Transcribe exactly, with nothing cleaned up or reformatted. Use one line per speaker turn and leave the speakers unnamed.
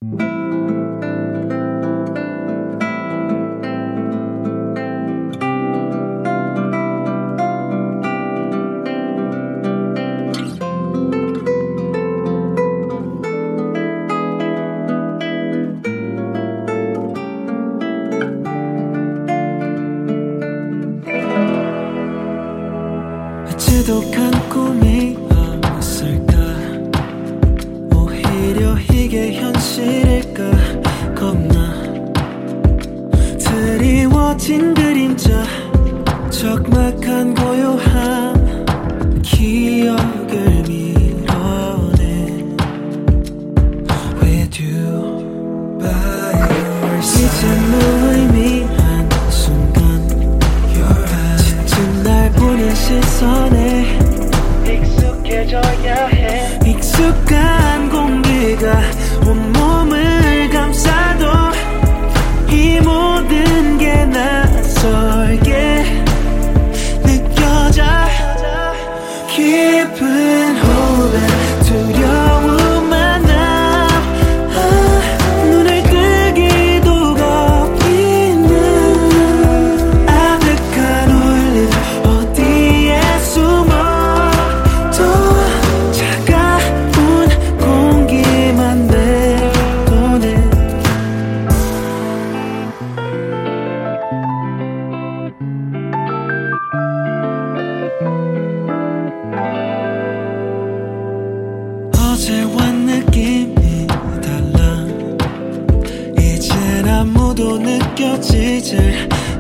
지독한 꿈이 없을까? 오히려 이게 현실일까? 겁나 드리워진 그림자, 적막한 고요함, 기억을 밀어내 With you by your side. 이제 무의미한 순간 지친 날 보는 시선에 익숙해져야 해. 익숙한 공기가 온몸을 감싸도 이 모든 게 낯설게 느껴져. 깊은 호흡에 두려움 만남, 아, 눈을 뜨기도 겁이는 아득한 울림 어디에 숨어. 또 차가운 공기만 내보내. 어제와 느낌이 달라. 이젠 아무도 느껴지질